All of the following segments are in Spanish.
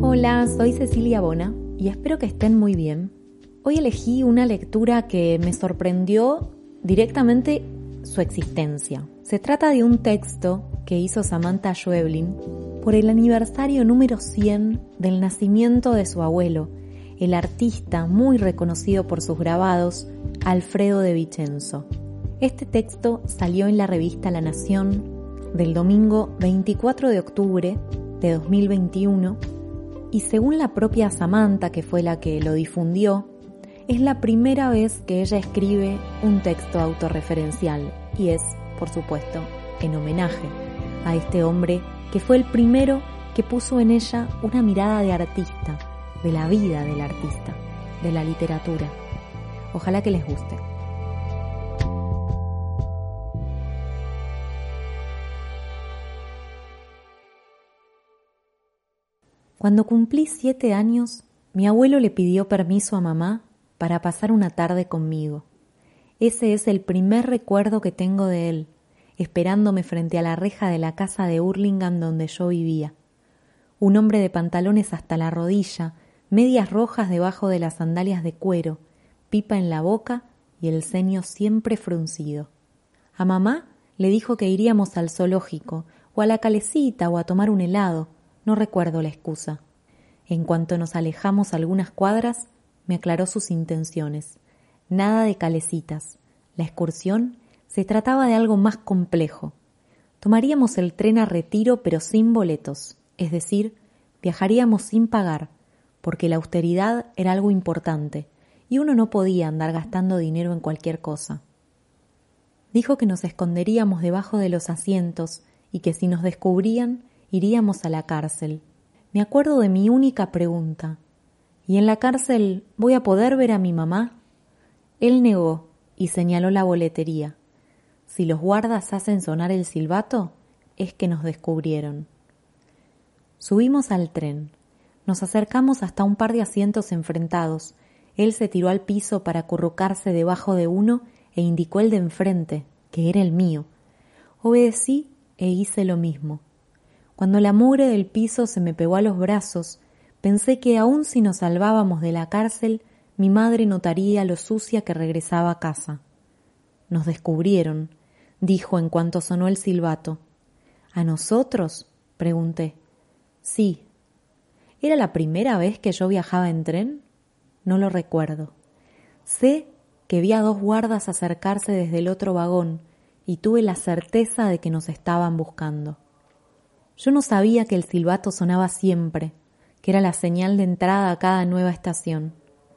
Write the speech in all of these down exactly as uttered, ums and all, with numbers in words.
Hola, soy Cecilia Bona y espero que estén muy bien. Hoy elegí una lectura que me sorprendió directamente su existencia. Se trata de un texto que hizo Samantha Schweblin por el aniversario número cien del nacimiento de su abuelo, el artista muy reconocido por sus grabados, Alfredo de Vicenzo. Este texto salió en la revista La Nación del domingo veinticuatro de octubre de dos mil veintiuno y según la propia Samantha, que fue la que lo difundió, es la primera vez que ella escribe un texto autorreferencial y es, por supuesto, en homenaje a este hombre que fue el primero que puso en ella una mirada de artista, de la vida del artista, de la literatura. Ojalá que les guste. Cuando cumplí siete años, mi abuelo le pidió permiso a mamá para pasar una tarde conmigo. Ese es el primer recuerdo que tengo de él, esperándome frente a la reja de la casa de Hurlingham donde yo vivía. Un hombre de pantalones hasta la rodilla, medias rojas debajo de las sandalias de cuero, pipa en la boca y el ceño siempre fruncido. A mamá le dijo que iríamos al zoológico, o a la calecita, o a tomar un helado. No recuerdo la excusa. En cuanto nos alejamos algunas cuadras, me aclaró sus intenciones. Nada de calecitas. La excursión se trataba de algo más complejo. Tomaríamos el tren a Retiro pero sin boletos, es decir, viajaríamos sin pagar, porque la austeridad era algo importante y uno no podía andar gastando dinero en cualquier cosa. Dijo que nos esconderíamos debajo de los asientos y que si nos descubrían, iríamos a la cárcel. Me acuerdo de mi única pregunta. ¿Y en la cárcel voy a poder ver a mi mamá? Él negó y señaló la boletería. Si los guardas hacen sonar el silbato, es que nos descubrieron. Subimos al tren. Nos acercamos hasta un par de asientos enfrentados. Él se tiró al piso para acurrucarse debajo de uno e indicó el de enfrente, que era el mío. Obedecí e hice lo mismo. Cuando la mugre del piso se me pegó a los brazos, pensé que aun si nos salvábamos de la cárcel, mi madre notaría lo sucia que regresaba a casa. Nos descubrieron, dijo en cuanto sonó el silbato. ¿A nosotros?, pregunté. Sí. ¿Era la primera vez que yo viajaba en tren? No lo recuerdo. Sé que vi a dos guardas acercarse desde el otro vagón y tuve la certeza de que nos estaban buscando. Yo no sabía que el silbato sonaba siempre, que era la señal de entrada a cada nueva estación.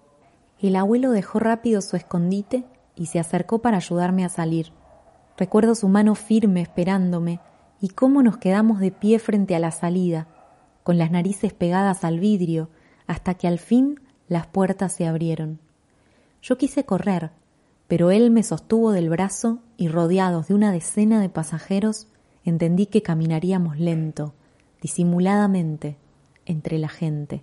El abuelo dejó rápido su escondite y se acercó para ayudarme a salir. Recuerdo su mano firme esperándome y cómo nos quedamos de pie frente a la salida, con las narices pegadas al vidrio, hasta que al fin las puertas se abrieron. Yo quise correr, pero él me sostuvo del brazo y rodeados de una decena de pasajeros, entendí que caminaríamos lento, disimuladamente, entre la gente.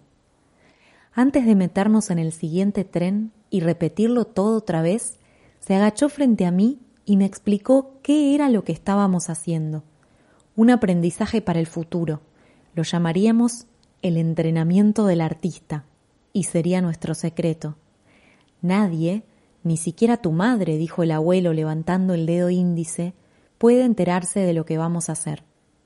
Antes de meternos en el siguiente tren y repetirlo todo otra vez, se agachó frente a mí y me explicó qué era lo que estábamos haciendo. Un aprendizaje para el futuro. Lo llamaríamos el entrenamiento del artista, y sería nuestro secreto. Nadie, ni siquiera tu madre, dijo el abuelo levantando el dedo índice, puede enterarse de lo que vamos a hacer.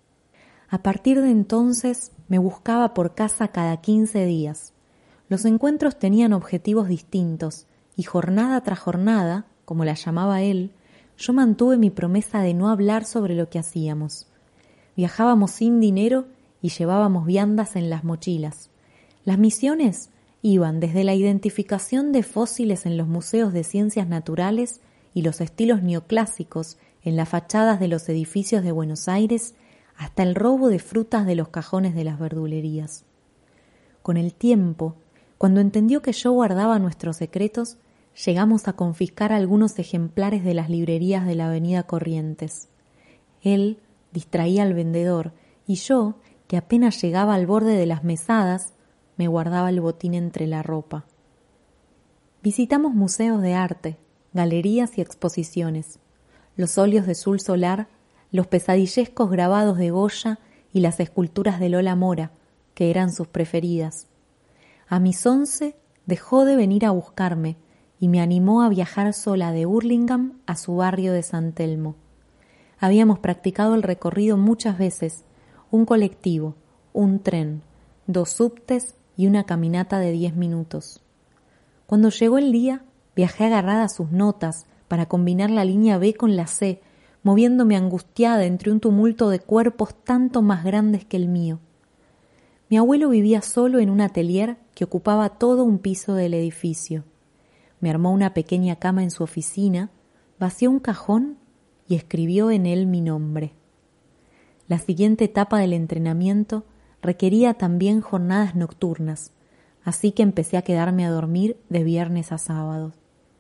A partir de entonces me buscaba por casa cada quince días. Los encuentros tenían objetivos distintos y jornada tras jornada, como la llamaba él, yo mantuve mi promesa de no hablar sobre lo que hacíamos. Viajábamos sin dinero y llevábamos viandas en las mochilas. Las misiones iban desde la identificación de fósiles en los museos de ciencias naturales y los estilos neoclásicos en las fachadas de los edificios de Buenos Aires hasta el robo de frutas de los cajones de las verdulerías. Con el tiempo, cuando entendió que yo guardaba nuestros secretos, llegamos a confiscar algunos ejemplares de las librerías de la avenida Corrientes. Él distraía al vendedor y yo, que apenas llegaba al borde de las mesadas, me guardaba el botín entre la ropa. Visitamos museos de arte, galerías y exposiciones. Los óleos de Sul Solar, los pesadillescos grabados de Goya y las esculturas de Lola Mora, que eran sus preferidas. A mis once dejó de venir a buscarme y me animó a viajar sola de Hurlingham a su barrio de San Telmo. Habíamos practicado el recorrido muchas veces, un colectivo, un tren, dos subtes y una caminata de diez minutos. Cuando llegó el día, viajé agarrada a sus notas para combinar la línea B con la C, moviéndome angustiada entre un tumulto de cuerpos tanto más grandes que el mío. Mi abuelo vivía solo en un atelier que ocupaba todo un piso del edificio. Me armó una pequeña cama en su oficina, vació un cajón y escribió en él mi nombre. La siguiente etapa del entrenamiento requería también jornadas nocturnas, así que empecé a quedarme a dormir de viernes a sábado.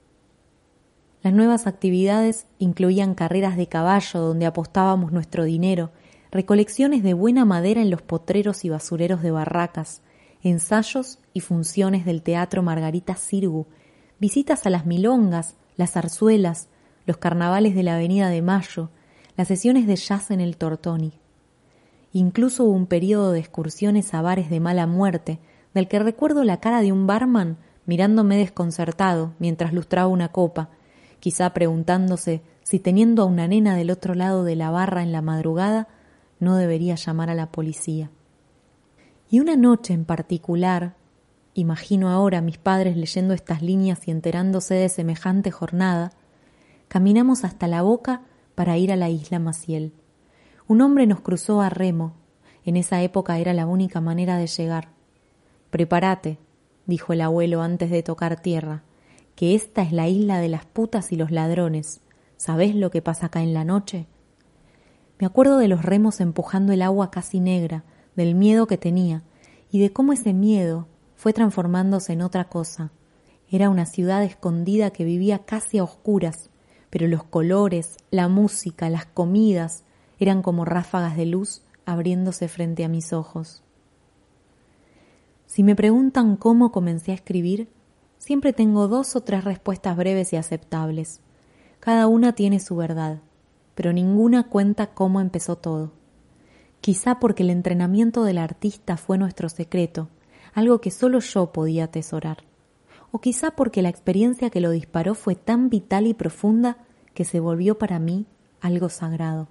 Las nuevas actividades incluían carreras de caballo donde apostábamos nuestro dinero, recolecciones de buena madera en los potreros y basureros de barracas, ensayos y funciones del Teatro Margarita Xirgu, visitas a las milongas, las zarzuelas, los carnavales de la Avenida de Mayo, las sesiones de jazz en el Tortoni. Incluso hubo un periodo de excursiones a bares de mala muerte, del que recuerdo la cara de un barman mirándome desconcertado mientras lustraba una copa, quizá preguntándose si teniendo a una nena del otro lado de la barra en la madrugada no debería llamar a la policía. Y una noche en particular, imagino ahora a mis padres leyendo estas líneas y enterándose de semejante jornada, caminamos hasta la boca para ir a la isla Maciel. Un hombre nos cruzó a remo. En esa época era la única manera de llegar. «Prepárate», dijo el abuelo antes de tocar tierra, «que esta es la isla de las putas y los ladrones. ¿Sabés lo que pasa acá en la noche?» Me acuerdo de los remos empujando el agua casi negra, del miedo que tenía, y de cómo ese miedo fue transformándose en otra cosa. Era una ciudad escondida que vivía casi a oscuras, pero los colores, la música, las comidas eran como ráfagas de luz abriéndose frente a mis ojos. Si me preguntan cómo comencé a escribir, siempre tengo dos o tres respuestas breves y aceptables. Cada una tiene su verdad, pero ninguna cuenta cómo empezó todo. Quizá porque el entrenamiento del artista fue nuestro secreto, algo que solo yo podía atesorar. O quizá porque la experiencia que lo disparó fue tan vital y profunda que se volvió para mí algo sagrado.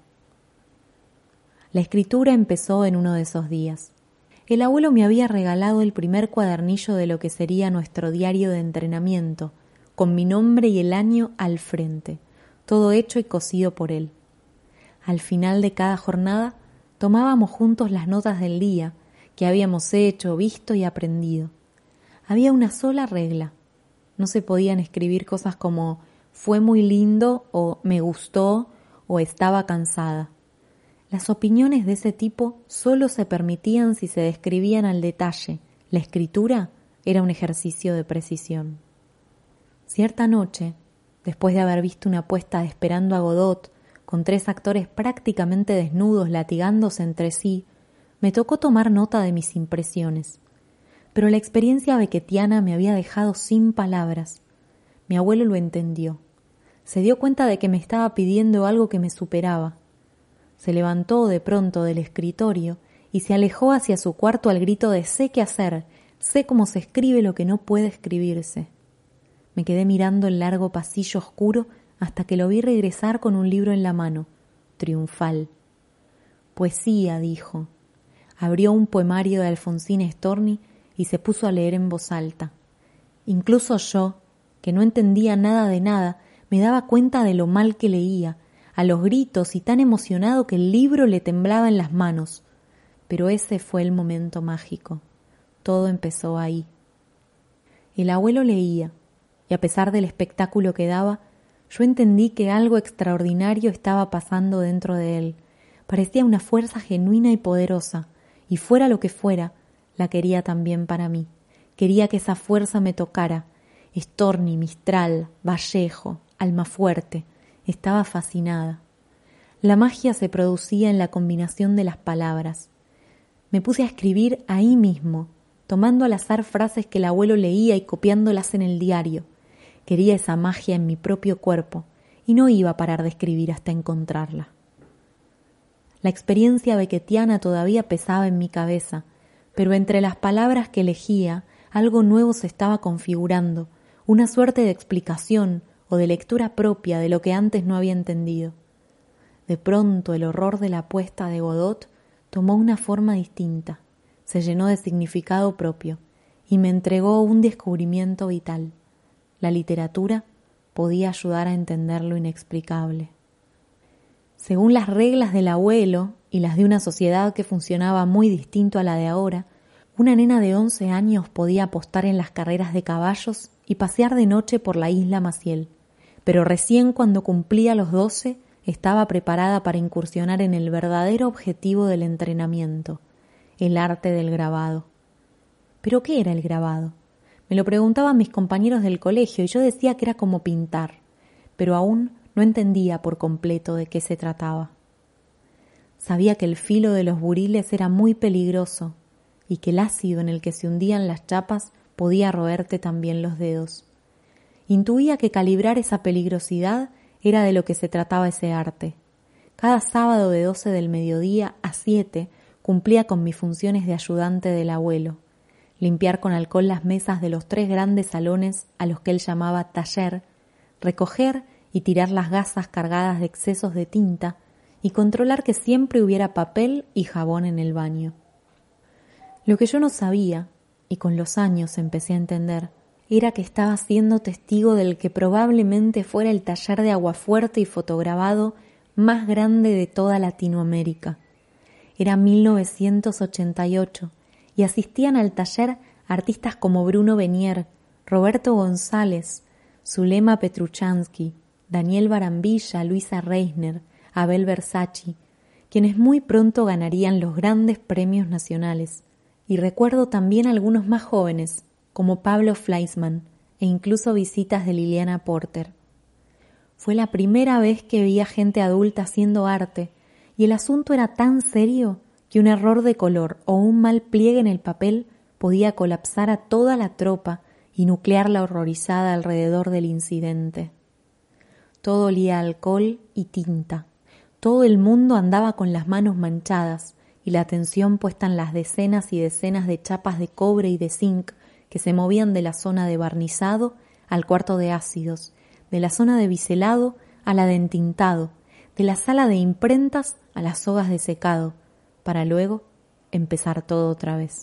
La escritura empezó en uno de esos días. El abuelo me había regalado el primer cuadernillo de lo que sería nuestro diario de entrenamiento, con mi nombre y el año al frente, todo hecho y cosido por él. Al final de cada jornada tomábamos juntos las notas del día que habíamos hecho, visto y aprendido. Había una sola regla. No se podían escribir cosas como «fue muy lindo» o «me gustó» o «estaba cansada». Las opiniones de ese tipo solo se permitían si se describían al detalle. La escritura era un ejercicio de precisión. Cierta noche, después de haber visto una puesta de Esperando a Godot, con tres actores prácticamente desnudos latigándose entre sí, me tocó tomar nota de mis impresiones. Pero la experiencia beckettiana me había dejado sin palabras. Mi abuelo lo entendió. Se dio cuenta de que me estaba pidiendo algo que me superaba. Se levantó de pronto del escritorio y se alejó hacia su cuarto al grito de «sé qué hacer, sé cómo se escribe lo que no puede escribirse». Me quedé mirando el largo pasillo oscuro hasta que lo vi regresar con un libro en la mano, triunfal. «Poesía», dijo. Abrió un poemario de Alfonsín Storni y se puso a leer en voz alta. Incluso yo, que no entendía nada de nada, me daba cuenta de lo mal que leía, a los gritos y tan emocionado que el libro le temblaba en las manos. Pero ese fue el momento mágico. Todo empezó ahí. El abuelo leía, y a pesar del espectáculo que daba, yo entendí que algo extraordinario estaba pasando dentro de él. Parecía una fuerza genuina y poderosa, y fuera lo que fuera, la quería también para mí. Quería que esa fuerza me tocara. Storni, Mistral, Vallejo, Almafuerte. Estaba fascinada. La magia se producía en la combinación de las palabras. Me puse a escribir ahí mismo, tomando al azar frases que el abuelo leía y copiándolas en el diario. Quería esa magia en mi propio cuerpo y no iba a parar de escribir hasta encontrarla. La experiencia beckettiana todavía pesaba en mi cabeza, pero entre las palabras que elegía, algo nuevo se estaba configurando, una suerte de explicación o de lectura propia de lo que antes no había entendido. De pronto el horror de la apuesta de Godot tomó una forma distinta, se llenó de significado propio y me entregó un descubrimiento vital. La literatura podía ayudar a entender lo inexplicable. Según las reglas del abuelo y las de una sociedad que funcionaba muy distinto a la de ahora, una nena de once años podía apostar en las carreras de caballos y pasear de noche por la isla Maciel, pero recién cuando cumplía los doce estaba preparada para incursionar en el verdadero objetivo del entrenamiento, el arte del grabado. ¿Pero qué era el grabado? Me lo preguntaban mis compañeros del colegio y yo decía que era como pintar, pero aún no entendía por completo de qué se trataba. Sabía que el filo de los buriles era muy peligroso y que el ácido en el que se hundían las chapas podía roerte también los dedos. Intuía que calibrar esa peligrosidad era de lo que se trataba ese arte. Cada sábado de doce del mediodía a siete cumplía con mis funciones de ayudante del abuelo, limpiar con alcohol las mesas de los tres grandes salones a los que él llamaba taller, recoger y tirar las gasas cargadas de excesos de tinta y controlar que siempre hubiera papel y jabón en el baño. Lo que yo no sabía, y con los años empecé a entender, era que estaba siendo testigo del que probablemente fuera el taller de aguafuerte y fotograbado más grande de toda Latinoamérica. Era mil novecientos ochenta y ocho y asistían al taller artistas como Bruno Benier, Roberto González, Zulema Petruchansky, Daniel Barambilla, Luisa Reisner, Abel Versace, quienes muy pronto ganarían los grandes premios nacionales. Y recuerdo también algunos más jóvenes, como Pablo Fleischmann, e incluso visitas de Liliana Porter. Fue la primera vez que vi a gente adulta haciendo arte, y el asunto era tan serio que un error de color o un mal pliegue en el papel podía colapsar a toda la tropa y nuclearla horrorizada alrededor del incidente. Todo olía a alcohol y tinta. Todo el mundo andaba con las manos manchadas y la atención puesta en las decenas y decenas de chapas de cobre y de zinc que se movían de la zona de barnizado al cuarto de ácidos, de la zona de biselado a la de entintado, de la sala de imprentas a las sogas de secado, para luego empezar todo otra vez.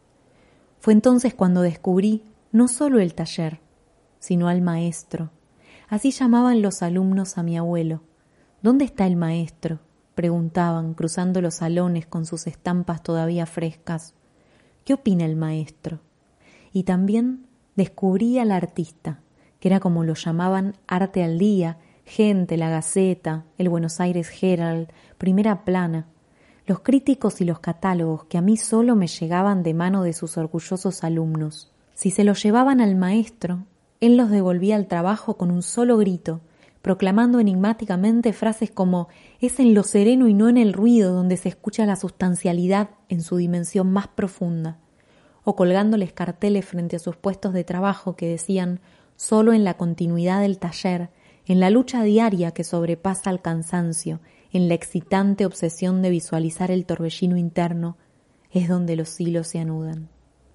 Fue entonces cuando descubrí no solo el taller, sino al maestro. Así llamaban los alumnos a mi abuelo. ¿Dónde está el maestro?, preguntaban, cruzando los salones con sus estampas todavía frescas. ¿Qué opina el maestro? Y también descubrí al artista, que era como lo llamaban Arte al Día, Gente, La Gaceta, el Buenos Aires Herald, Primera Plana, los críticos y los catálogos que a mí solo me llegaban de mano de sus orgullosos alumnos. Si se los llevaban al maestro, él los devolvía al trabajo con un solo grito, proclamando enigmáticamente frases como «es en lo sereno y no en el ruido donde se escucha la sustancialidad en su dimensión más profunda», o colgándoles carteles frente a sus puestos de trabajo que decían «solo en la continuidad del taller, en la lucha diaria que sobrepasa al cansancio, en la excitante obsesión de visualizar el torbellino interno, es donde los hilos se anudan».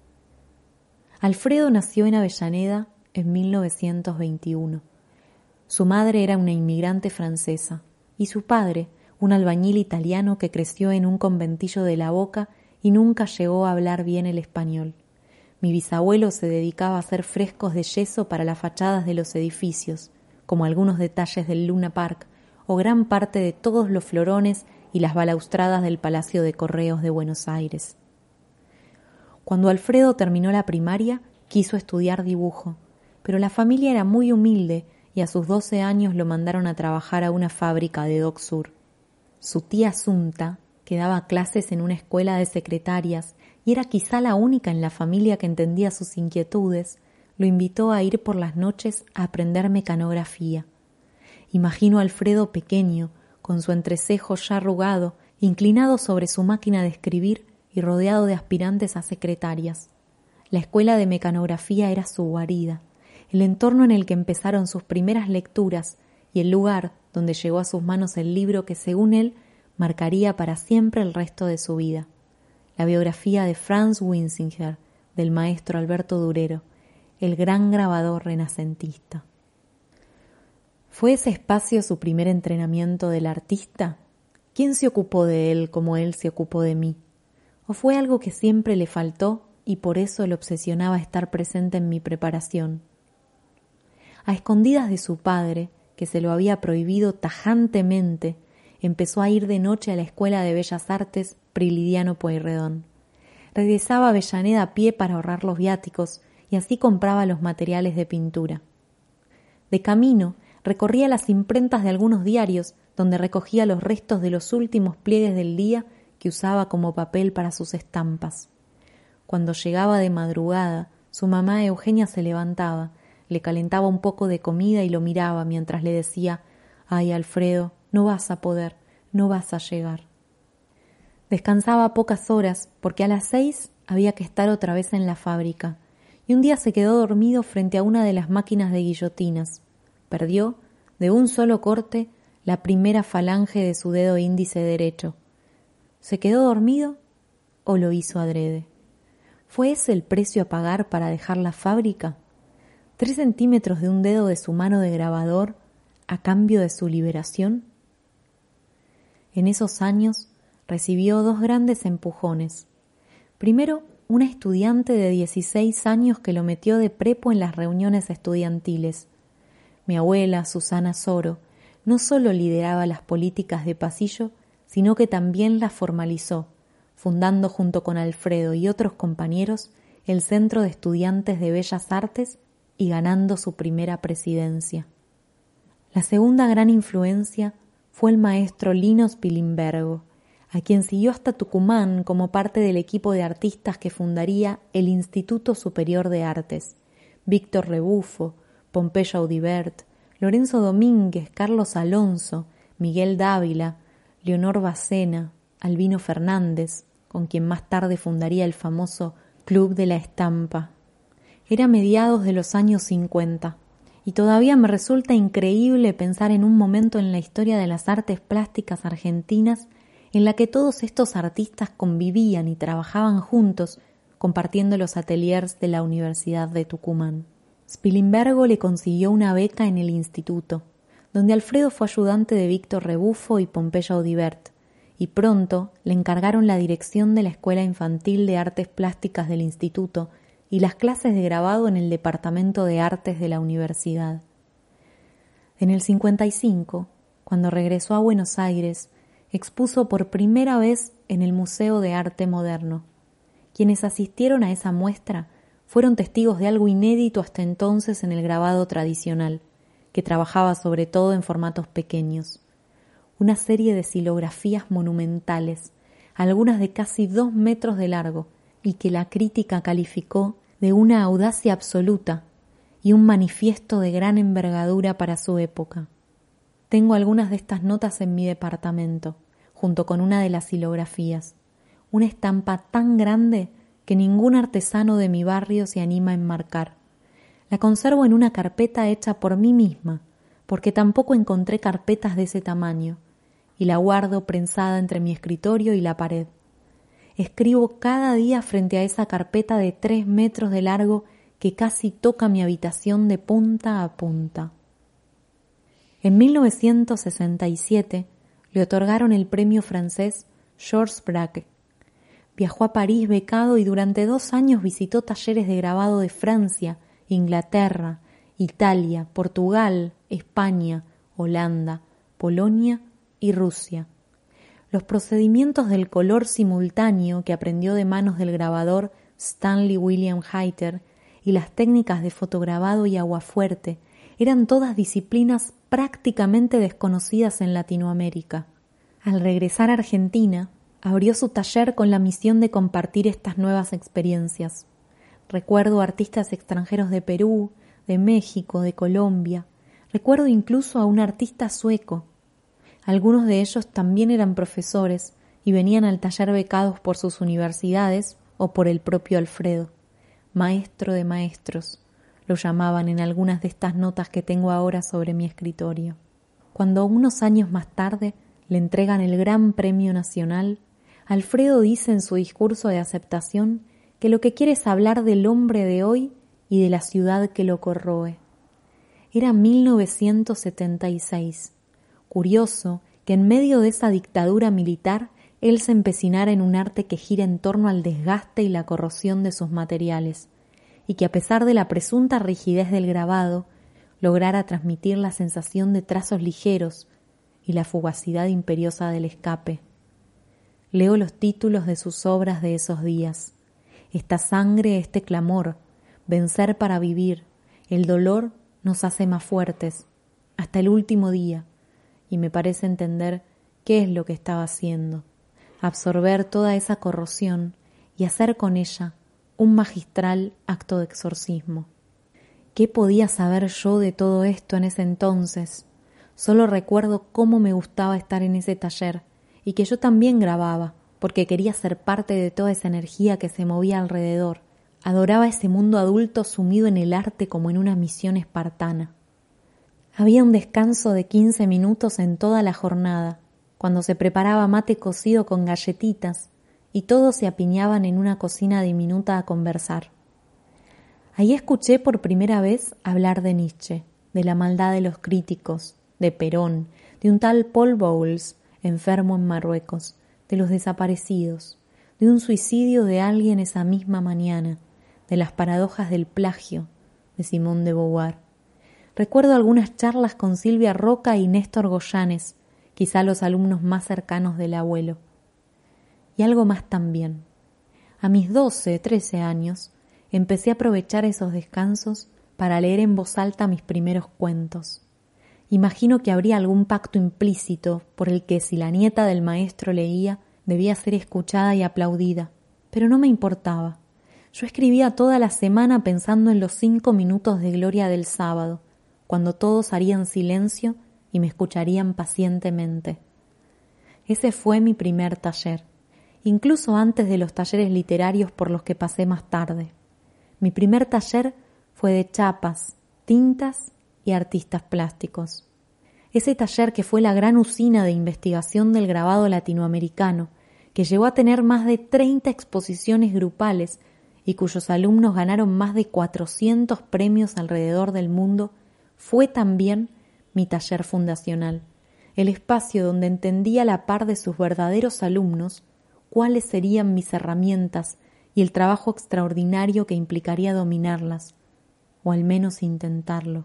Alfredo nació en Avellaneda en mil novecientos veintiuno. Su madre era una inmigrante francesa y su padre, un albañil italiano que creció en un conventillo de La Boca y nunca llegó a hablar bien el español. Mi bisabuelo se dedicaba a hacer frescos de yeso para las fachadas de los edificios, como algunos detalles del Luna Park o gran parte de todos los florones y las balaustradas del Palacio de Correos de Buenos Aires. Cuando Alfredo terminó la primaria, quiso estudiar dibujo, pero la familia era muy humilde y a sus doce años lo mandaron a trabajar a una fábrica de Dock Sur. Su tía Asunta, que daba clases en una escuela de secretarias y era quizá la única en la familia que entendía sus inquietudes, lo invitó a ir por las noches a aprender mecanografía. Imagino a Alfredo pequeño, con su entrecejo ya arrugado, inclinado sobre su máquina de escribir y rodeado de aspirantes a secretarias. La escuela de mecanografía era su guarida, el entorno en el que empezaron sus primeras lecturas y el lugar donde llegó a sus manos el libro que, según él, marcaría para siempre el resto de su vida, la biografía de Franz Winsinger, del maestro Alberto Durero, el gran grabador renacentista. ¿Fue ese espacio su primer entrenamiento del artista? ¿Quién se ocupó de él como él se ocupó de mí? ¿O fue algo que siempre le faltó y por eso le obsesionaba estar presente en mi preparación? A escondidas de su padre, que se lo había prohibido tajantemente, empezó a ir de noche a la Escuela de Bellas Artes Prilidiano Pueyrredón. Regresaba a Avellaneda a pie para ahorrar los viáticos y así compraba los materiales de pintura. De camino, recorría las imprentas de algunos diarios donde recogía los restos de los últimos pliegues del día que usaba como papel para sus estampas. Cuando llegaba de madrugada, su mamá Eugenia se levantaba, le calentaba un poco de comida y lo miraba mientras le decía: «Ay, Alfredo, no vas a poder, no vas a llegar». Descansaba pocas horas porque a las seis había que estar otra vez en la fábrica y un día se quedó dormido frente a una de las máquinas de guillotinas. Perdió, de un solo corte, la primera falange de su dedo índice derecho. ¿Se quedó dormido o lo hizo adrede? ¿Fue ese el precio a pagar para dejar la fábrica? ¿Tres centímetros de un dedo de su mano de grabador a cambio de su liberación? En esos años recibió dos grandes empujones. Primero, una estudiante de dieciséis años que lo metió de prepo en las reuniones estudiantiles. Mi abuela, Susana Soro, no solo lideraba las políticas de pasillo, sino que también las formalizó, fundando junto con Alfredo y otros compañeros el Centro de Estudiantes de Bellas Artes y ganando su primera presidencia. La segunda gran influencia fue el maestro Lino Spilimbergo, a quien siguió hasta Tucumán como parte del equipo de artistas que fundaría el Instituto Superior de Artes. Víctor Rebufo, Pompeyo Audibert, Lorenzo Domínguez, Carlos Alonso, Miguel Dávila, Leonor Bacena, Albino Fernández, con quien más tarde fundaría el famoso Club de la Estampa. Era mediados de los años cincuenta, y todavía me resulta increíble pensar en un momento en la historia de las artes plásticas argentinas en la que todos estos artistas convivían y trabajaban juntos, compartiendo los ateliers de la Universidad de Tucumán. Spilimbergo le consiguió una beca en el instituto, donde Alfredo fue ayudante de Víctor Rebufo y Pompeyo Audibert, y pronto le encargaron la dirección de la Escuela Infantil de Artes Plásticas del instituto y las clases de grabado en el Departamento de Artes de la universidad. En el cincuenta y cinco, cuando regresó a Buenos Aires, expuso por primera vez en el Museo de Arte Moderno. Quienes asistieron a esa muestra fueron testigos de algo inédito hasta entonces en el grabado tradicional, que trabajaba sobre todo en formatos pequeños. Una serie de xilografías monumentales, algunas de casi dos metros de largo, y que la crítica calificó de una audacia absoluta y un manifiesto de gran envergadura para su época. Tengo algunas de estas notas en mi departamento, junto con una de las xilografías, una estampa tan grande que ningún artesano de mi barrio se anima a enmarcar. La conservo en una carpeta hecha por mí misma, porque tampoco encontré carpetas de ese tamaño, y la guardo prensada entre mi escritorio y la pared. Escribo cada día frente a esa carpeta de tres metros de largo que casi toca mi habitación de punta a punta. En mil novecientos sesenta y siete le otorgaron el premio francés Georges Braque. Viajó a París becado y durante dos años visitó talleres de grabado de Francia, Inglaterra, Italia, Portugal, España, Holanda, Polonia y Rusia. Los procedimientos del color simultáneo que aprendió de manos del grabador Stanley William Hayter y las técnicas de fotograbado y aguafuerte eran todas disciplinas prácticamente desconocidas en Latinoamérica. Al regresar a Argentina, abrió su taller con la misión de compartir estas nuevas experiencias. Recuerdo artistas extranjeros de Perú, de México, de Colombia. Recuerdo incluso a un artista sueco. Algunos de ellos también eran profesores y venían al taller becados por sus universidades o por el propio Alfredo. Maestro de maestros, lo llamaban en algunas de estas notas que tengo ahora sobre mi escritorio. Cuando unos años más tarde le entregan el Gran Premio Nacional, Alfredo dice en su discurso de aceptación que lo que quiere es hablar del hombre de hoy y de la ciudad que lo corroe. Era mil novecientos setenta y seis. Curioso que en medio de esa dictadura militar él se empecinara en un arte que gira en torno al desgaste y la corrosión de sus materiales, y que a pesar de la presunta rigidez del grabado, lograra transmitir la sensación de trazos ligeros y la fugacidad imperiosa del escape. Leo los títulos de sus obras de esos días. Esta sangre, este clamor, vencer para vivir, el dolor nos hace más fuertes, hasta el último día, y me parece entender qué es lo que estaba haciendo, absorber toda esa corrosión y hacer con ella un magistral acto de exorcismo. ¿Qué podía saber yo de todo esto en ese entonces? Solo recuerdo cómo me gustaba estar en ese taller y que yo también grababa, porque quería ser parte de toda esa energía que se movía alrededor. Adoraba ese mundo adulto sumido en el arte como en una misión espartana. Había un descanso de quince minutos en toda la jornada, cuando se preparaba mate cocido con galletitas y todos se apiñaban en una cocina diminuta a conversar. Ahí escuché por primera vez hablar de Nietzsche, de la maldad de los críticos, de Perón, de un tal Paul Bowles, enfermo en Marruecos, de los desaparecidos, de un suicidio de alguien esa misma mañana, de las paradojas del plagio, de Simone de Beauvoir. Recuerdo algunas charlas con Silvia Roca y Néstor Goyanes, quizá los alumnos más cercanos del abuelo. Y algo más también. A mis doce, trece años, empecé a aprovechar esos descansos para leer en voz alta mis primeros cuentos. Imagino que habría algún pacto implícito por el que si la nieta del maestro leía, debía ser escuchada y aplaudida, pero no me importaba. Yo escribía toda la semana pensando en los cinco minutos de gloria del sábado, cuando todos harían silencio y me escucharían pacientemente. Ese fue mi primer taller, incluso antes de los talleres literarios por los que pasé más tarde. Mi primer taller fue de chapas, tintas y artistas plásticos. Ese taller que fue la gran usina de investigación del grabado latinoamericano, que llegó a tener más de treinta exposiciones grupales y cuyos alumnos ganaron más de cuatrocientos premios alrededor del mundo, fue también mi taller fundacional, el espacio donde entendí a la par de sus verdaderos alumnos cuáles serían mis herramientas y el trabajo extraordinario que implicaría dominarlas, o al menos intentarlo.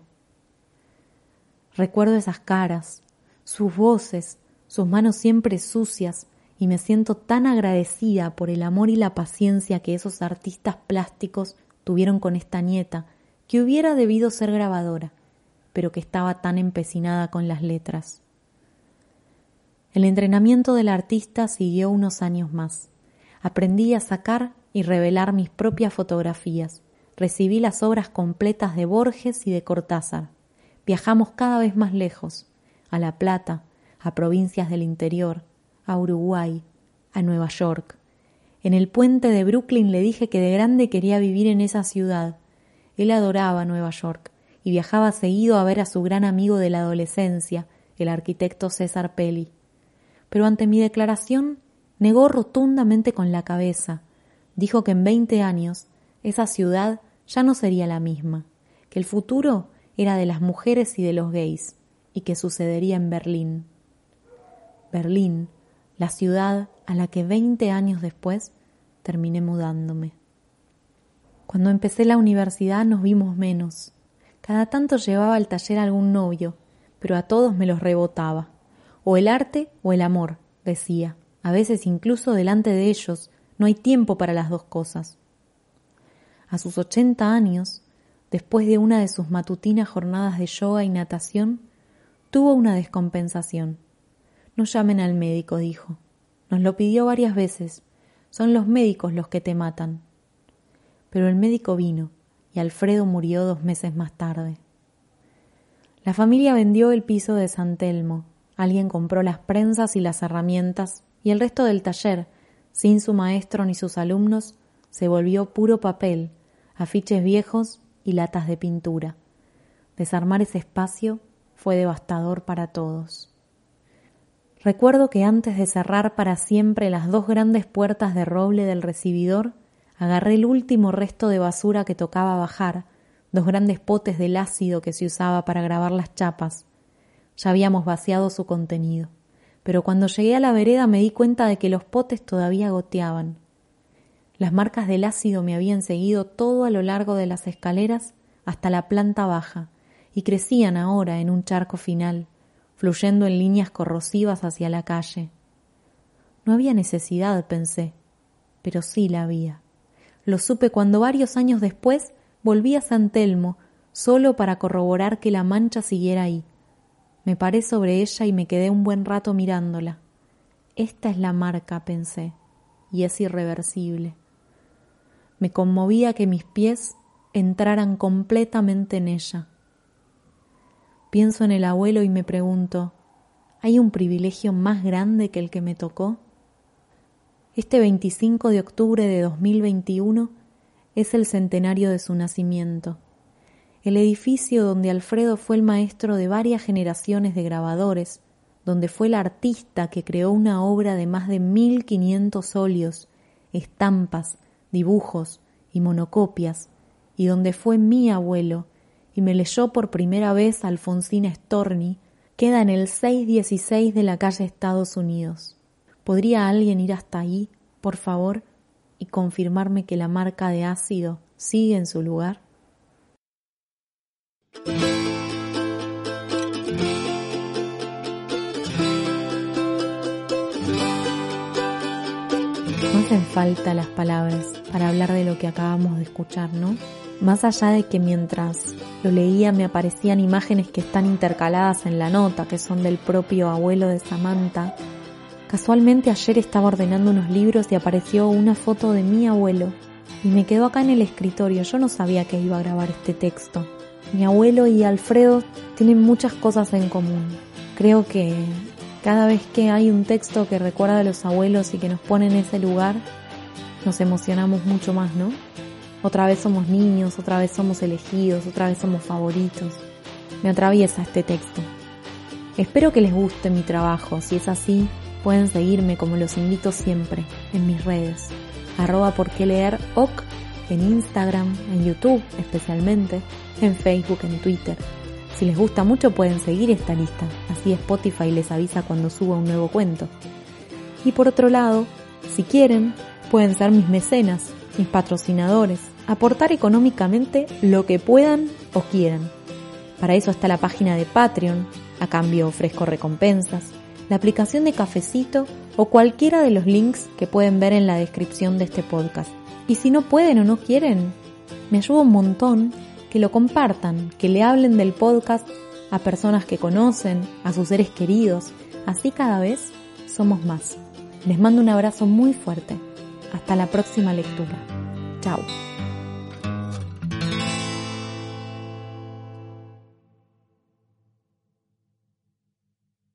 Recuerdo esas caras, sus voces, sus manos siempre sucias, y me siento tan agradecida por el amor y la paciencia que esos artistas plásticos tuvieron con esta nieta, que hubiera debido ser grabadora, pero que estaba tan empecinada con las letras. El entrenamiento del artista siguió unos años más. Aprendí a sacar y revelar mis propias fotografías. Recibí las obras completas de Borges y de Cortázar. Viajamos cada vez más lejos, a La Plata, a provincias del interior, a Uruguay, a Nueva York. En el puente de Brooklyn le dije que de grande quería vivir en esa ciudad. Él adoraba Nueva York y viajaba seguido a ver a su gran amigo de la adolescencia, el arquitecto César Pelli. Pero ante mi declaración negó rotundamente con la cabeza. Dijo que en veinte años esa ciudad ya no sería la misma, que el futuro era de las mujeres y de los gays, y que sucedería en Berlín. Berlín, la ciudad a la que veinte años después terminé mudándome. Cuando empecé la universidad nos vimos menos. Cada tanto llevaba al taller algún novio, pero a todos me los rebotaba. O el arte o el amor, decía. A veces incluso delante de ellos no hay tiempo para las dos cosas. A sus ochenta años, después de una de sus matutinas jornadas de yoga y natación, tuvo una descompensación. No llamen al médico, dijo. Nos lo pidió varias veces. Son los médicos los que te matan. Pero el médico vino y Alfredo murió dos meses más tarde. La familia vendió el piso de San Telmo. Alguien compró las prensas y las herramientas y el resto del taller, sin su maestro ni sus alumnos, se volvió puro papel, afiches viejos y latas de pintura. Desarmar ese espacio fue devastador para todos. Recuerdo que antes de cerrar para siempre las dos grandes puertas de roble del recibidor, agarré el último resto de basura que tocaba bajar, dos grandes potes del ácido que se usaba para grabar las chapas. Ya habíamos vaciado su contenido, pero cuando llegué a la vereda me di cuenta de que los potes todavía goteaban. Las marcas del ácido me habían seguido todo a lo largo de las escaleras hasta la planta baja y crecían ahora en un charco final, fluyendo en líneas corrosivas hacia la calle. No había necesidad, pensé, pero sí la había. Lo supe cuando varios años después volví a San Telmo, solo para corroborar que la mancha siguiera ahí. Me paré sobre ella y me quedé un buen rato mirándola. Esta es la marca, pensé, y es irreversible. Me conmovía que mis pies entraran completamente en ella. Pienso en el abuelo y me pregunto, ¿hay un privilegio más grande que el que me tocó? Este veinticinco de octubre de dos mil veintiuno es el centenario de su nacimiento. El edificio donde Alfredo fue el maestro de varias generaciones de grabadores, donde fue el artista que creó una obra de más de mil quinientos óleos, estampas, dibujos y monocopias, y donde fue mi abuelo y me leyó por primera vez Alfonsina Storni, queda en el seiscientos dieciséis de la calle Estados Unidos. ¿Podría alguien ir hasta ahí, por favor, y confirmarme que la marca de ácido sigue en su lugar? No hacen falta las palabras para hablar de lo que acabamos de escuchar, ¿no? Más allá de que mientras lo leía me aparecían imágenes que están intercaladas en la nota, que son del propio abuelo de Samantha. Casualmente ayer estaba ordenando unos libros y apareció una foto de mi abuelo y me quedó acá en el escritorio. Yo no sabía que iba a grabar este texto. Mi abuelo y Alfredo tienen muchas cosas en común. Creo que cada vez que hay un texto que recuerda a los abuelos y que nos pone en ese lugar, nos emocionamos mucho más, ¿no? Otra vez somos niños, otra vez somos elegidos, otra vez somos favoritos. Me atraviesa este texto. Espero que les guste mi trabajo. Si es así, pueden seguirme como los invito siempre en mis redes. Arroba por qué leer ok, en Instagram, en YouTube especialmente, en Facebook, en Twitter. Si les gusta mucho pueden seguir esta lista, así Spotify les avisa cuando suba un nuevo cuento. Y por otro lado, si quieren, pueden ser mis mecenas, mis patrocinadores, aportar económicamente lo que puedan o quieran. Para eso está la página de Patreon, a cambio ofrezco recompensas, la aplicación de Cafecito o cualquiera de los links que pueden ver en la descripción de este podcast. Y si no pueden o no quieren, me ayuda un montón que lo compartan, que le hablen del podcast a personas que conocen, a sus seres queridos. Así cada vez somos más. Les mando un abrazo muy fuerte. Hasta la próxima lectura. Chao.